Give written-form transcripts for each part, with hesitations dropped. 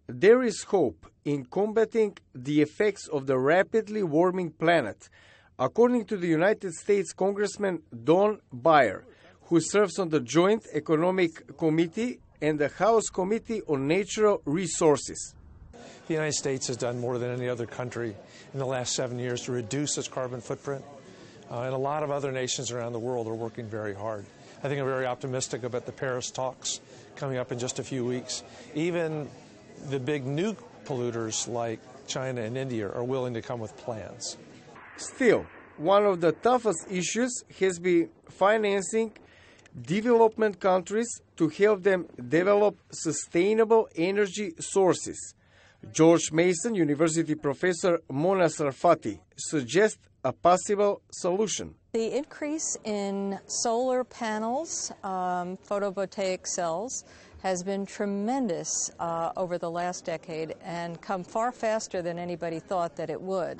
there is hope in combating the effects of the rapidly warming planet, according to the United States Congressman Don Beyer, who serves on the Joint Economic Committee and the House Committee on Natural Resources. The United States has done more than any other country in the last 7 years to reduce its carbon footprint, and a lot of other nations around the world are working very hard. I think I'm very optimistic about the Paris talks coming up in just a few weeks. Even the big new polluters like China and India are willing to come with plans. Still, one of the toughest issues has been financing development countries to help them develop sustainable energy sources. George Mason University professor Mona Sarfati suggests a possible solution. The increase in solar panels, photovoltaic cells, has been tremendous over the last decade and come far faster than anybody thought that it would.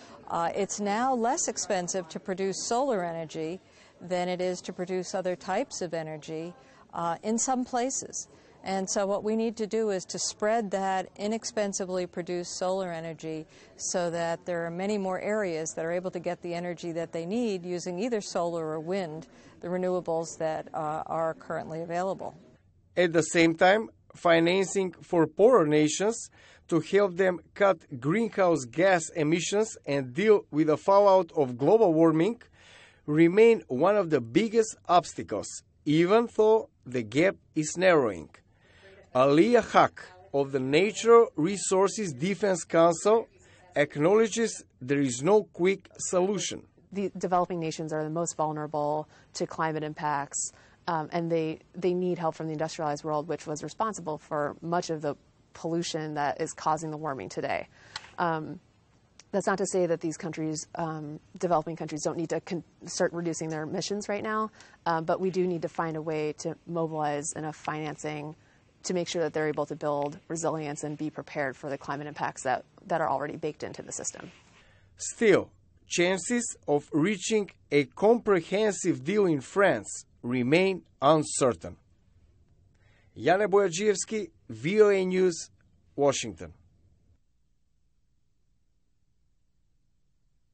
It's now less expensive to produce solar energy than it is to produce other types of energy in some places. And so what we need to do is to spread that inexpensively produced solar energy so that there are many more areas that are able to get the energy that they need using either solar or wind, the renewables that are currently available. At the same time, financing for poorer nations to help them cut greenhouse gas emissions and deal with the fallout of global warming remain one of the biggest obstacles, even though the gap is narrowing. Aliyah Haq of the Natural Resources Defense Council acknowledges there is no quick solution. The developing nations are the most vulnerable to climate impacts, and they need help from the industrialized world, which was responsible for much of the pollution that is causing the warming today. That's not to say that these countries, developing countries, don't need to start reducing their emissions right now, but we do need to find a way to mobilize enough financing to make sure that they're able to build resilience and be prepared for the climate impacts that are already baked into the system. Still, chances of reaching a comprehensive deal in France remain uncertain. Jane Bojađievski, VOA News, Washington.